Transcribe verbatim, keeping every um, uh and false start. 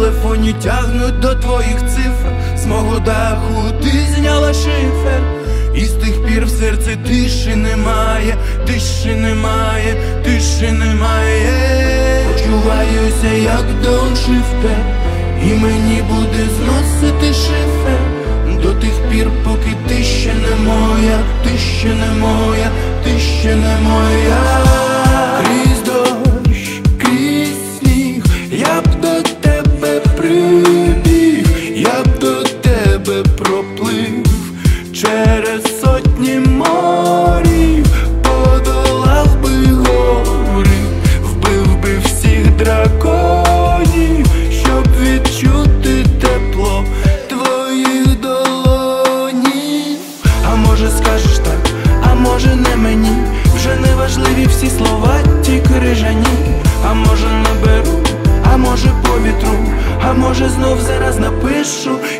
телефоні тягнуть до твоїх цифр. З мого даху ти зняла шифер, і з тих пір в серці тиші немає, тиші немає, тиші немає. Почуваюся як дауншифтер, і мені буде зносити шифер до тих пір, поки ти ще не моя, ти ще не моя, ти ще не моя. Крізь дощ, крізь сніг, я б до тебе прибіг, я б до тебе проплив через сотні морів, подолав би гори, вбив би всіх драконів, щоб відчути тепло твоїх долонів. А може скажеш так, а може не мені, вже не важливі всі слова, ті крижані. А може наберу, а може повітру, а може знов зараз напишу